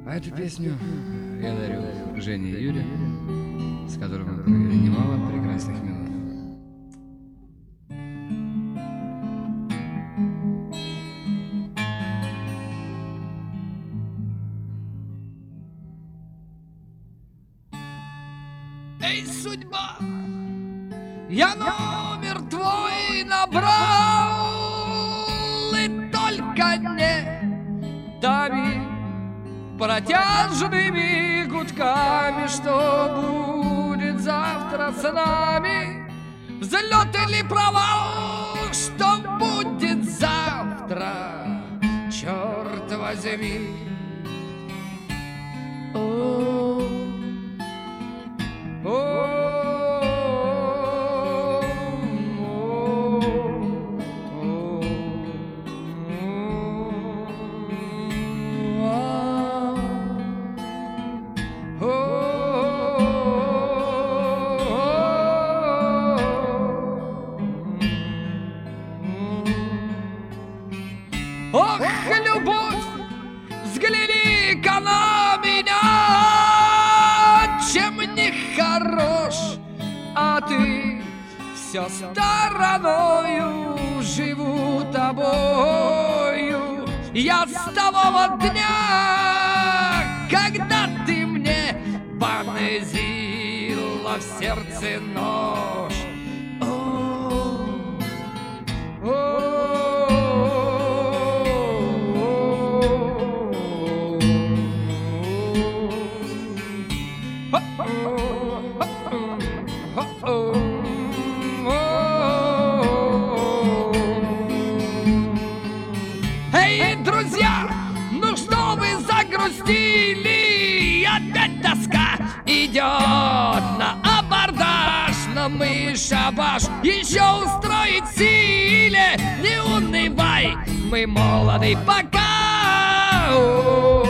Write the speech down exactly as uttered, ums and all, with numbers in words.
А эту песню я дарю Жене и Юре, с которым мы провели немало прекрасных минут. Эй, судьба, я номер твой набрал, и только не дави протяжными гудками, что будет завтра с нами, взлет или провал, что будет завтра, черт возьми. О, о, ох, любовь, взгляни-ка на меня, чем не хорош, а ты все стороною, живу тобою. Я с того дня, когда ты мне вонзила в сердце нож. О, о, эй, друзья, ну что вы загрустили? Опять тоска идет на абордаж, но мы шабаш еще устроить силе. Не унывай, мы молоды пока.